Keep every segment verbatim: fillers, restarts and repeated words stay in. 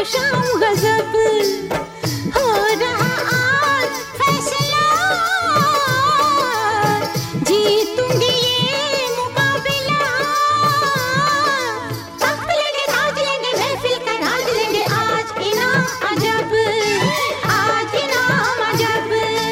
की शाम गजब हो रहा आज फैसला, जीतूंगी ये मुकाबला। तख्त लेंगे ताज लेंगे महफिल का राज लेंगे, आज इनाम अजब, आज इनाम अजब।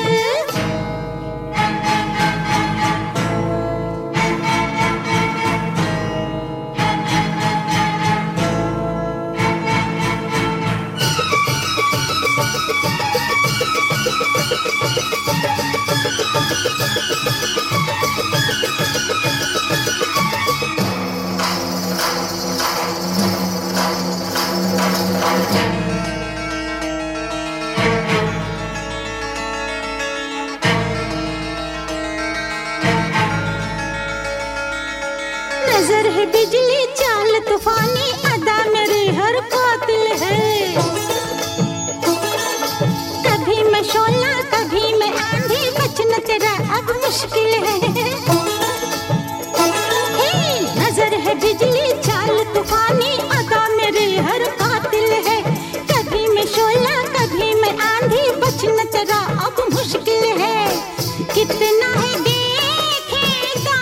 नजर है बिजली चाल तूफानी, अदा मेरी हर कातिल है। कभी मैं शोला कभी मैं आंधी, बचना तेरा अब मुश्किल है। हे नजर है बिजली चाल तूफानी, अदा मेरी हर कातिल है। कभी मैं शोला कभी मैं आंधी, बचना तेरा अब मुश्किल है। कितना है देखेगा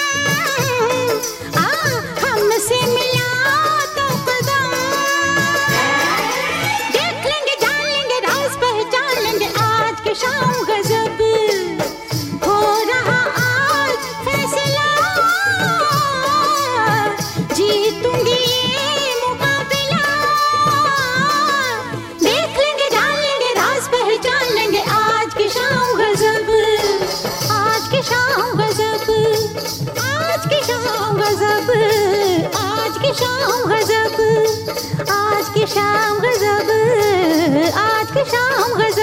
आ हमसे मिला तो कदम, देख लेंगे जान लेंगे राज पहचान लेंगे, आज की शाम गजब हो रहा आज फैसला, जीतूंगी ये मुकाबला। देख लेंगे जान लेंगे राज पहचान लेंगे, आज की शाम गजब, आज की शाम गजब, आज की शाम गजब, आज की शाम गजब, आज की शाम गजब, आज की शाम गजब।